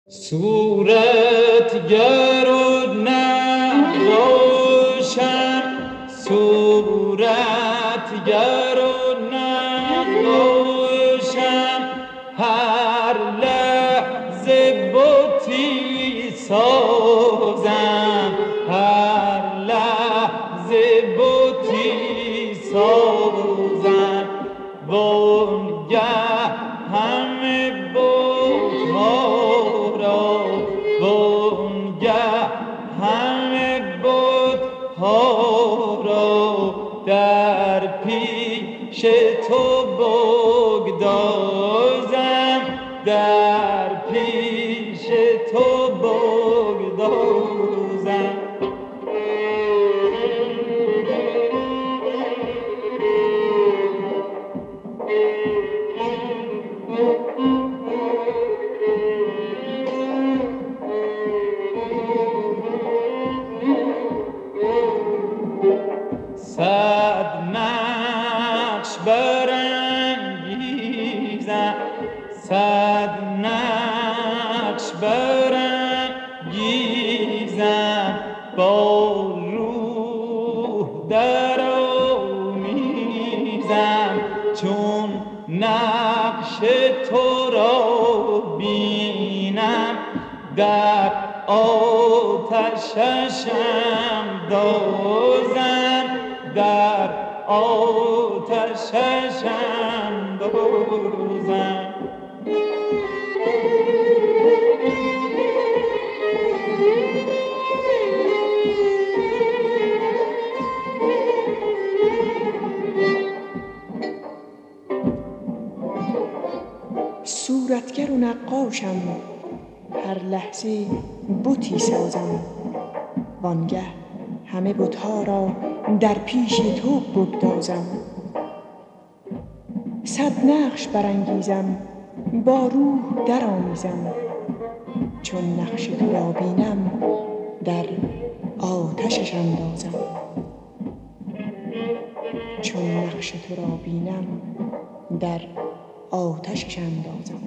صورتگر و نقاشم، صورتگر و نقاشم، هر لحظه بتی سازم، هر لحظه بتی سازم. وانگه همه بت‌ها را، وانگه همه بت‌ها را در پیش تو بگدازم، در پیش تو بگدازم. صد نقش برانگیزم، صد نقش برانگیزم، با روح درآمیزم، چون نقش تو را بینم در آتششم دازم، در آتششم دازم. صورتگر و نقاشم، هر لحظه بتی سازم، وانگه همه بت‌ها را در پیش تو بگدازم. صد نقش برانگیزم، با روح درآمیزم، چون نقش تو را بینم در آتشش اندازم، چون نقش تو را بینم در آتشش اندازم.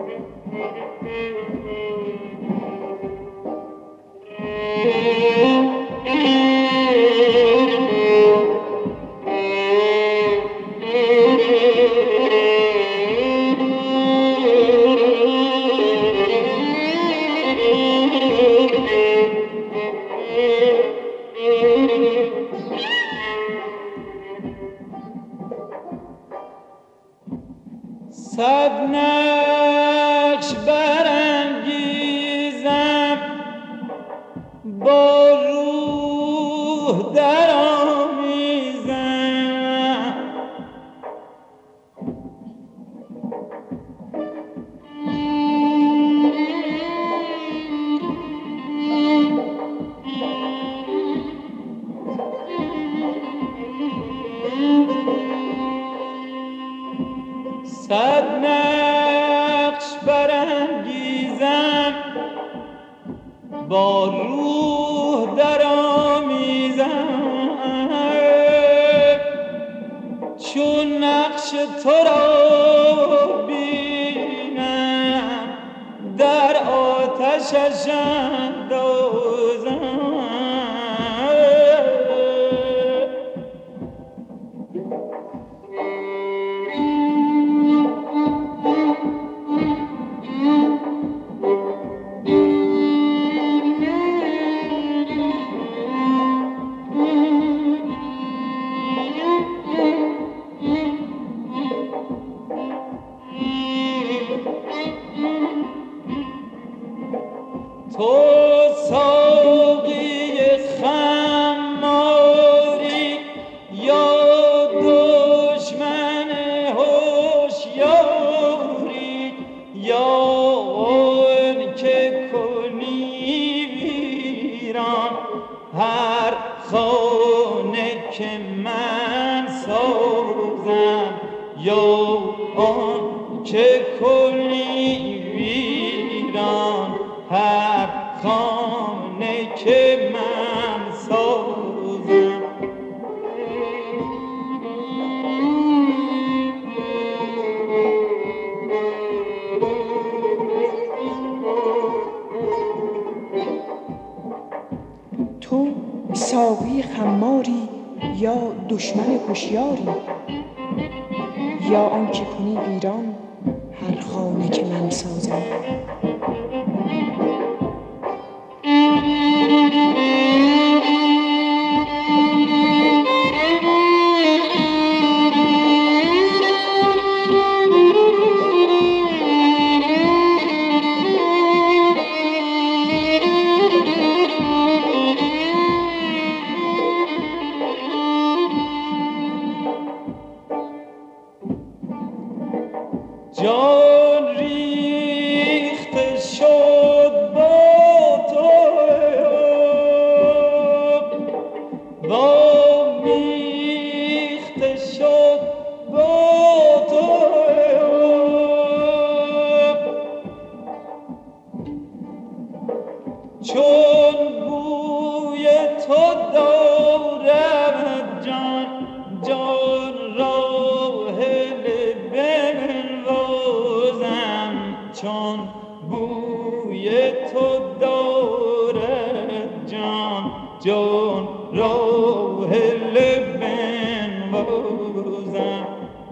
صد نقش برانگیزم، با روح درآمیزم، صد نقش برانگیزم، با روح درآمیزم، چون نقش تو را بینم در آتشش اندازم. تو ساقی خماری یا دشمن هوشیاری، یا آن که کنی ویران هر خانه که من سازم، یا آن که کنی ویران هر خانه که من سازم. ساقی خماری یا دشمن هوشیاری، یا آنچه کنی ویران هر خانه که من سازم. جان ریخته شد با تو وامیخته شد با تو چون بوی تو دارد جان جان را چون بوی تو دارد جان جان راه لبن بازم.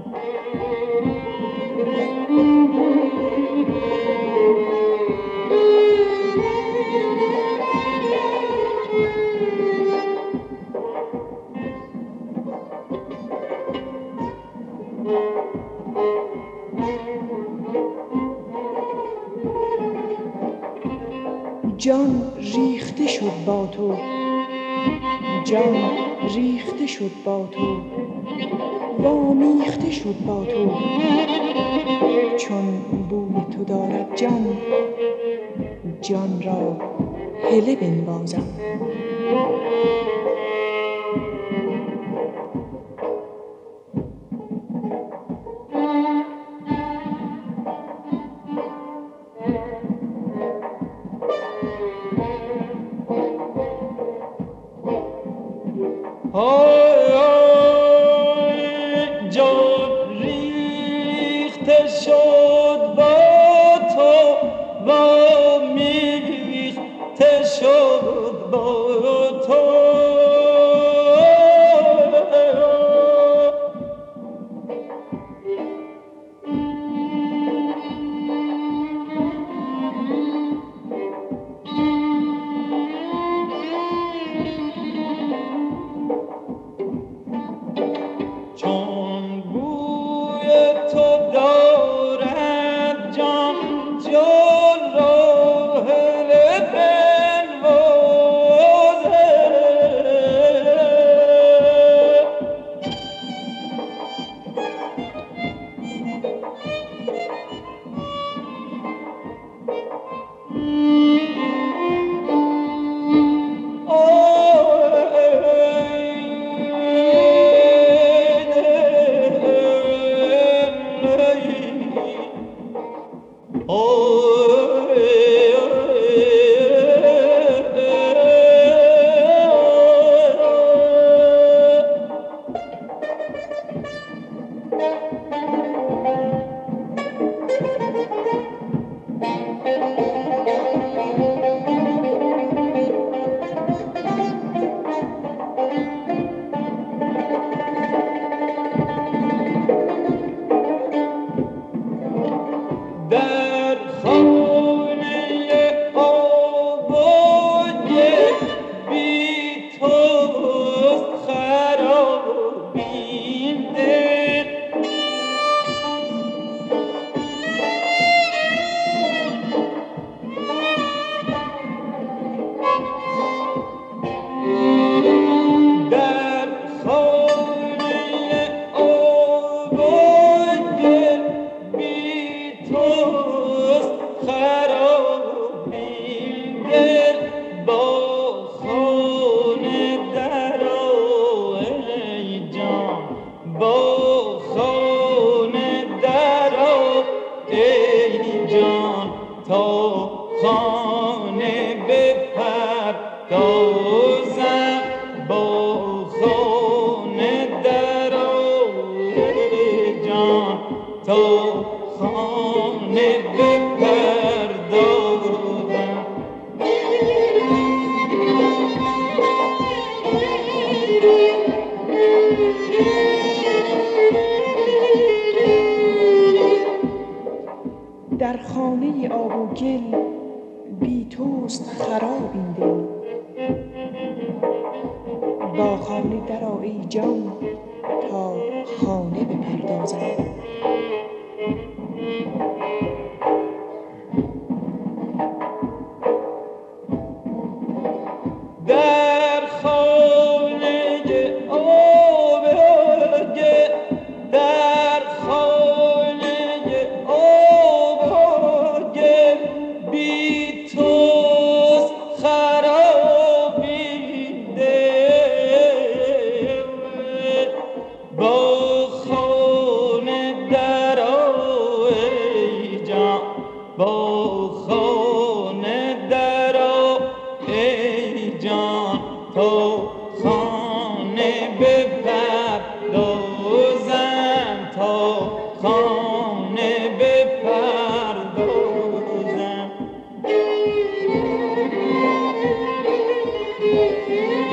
جان ریخته شد با تو، جان ریخته شد با تو، وامیخته شد با تو چون بوی تو دارد جان جان را هله بنوازم. جان ریخته شد با تو وامیخته شد با تو چون بوی تو دارد جان جان را هله بنوازه در خانه آباد بی توست خراب این دل در خانه آباد بی توست خراب این دل با خانه درآ ای جان با خانه درآ ای جان تا خانه بپردازم با خانه درآ ای جان تا خانه بپردازم. بی توست خراب این دل. با خانه درآ ای جان تا خانه بپردازم. در خانه آبگه، در خانه آبگه، بی توست خرابی دل. با خانه درآ ای جان، با خانه درآ ای جان تا خانه بپردازم، تا خانه بپردازم.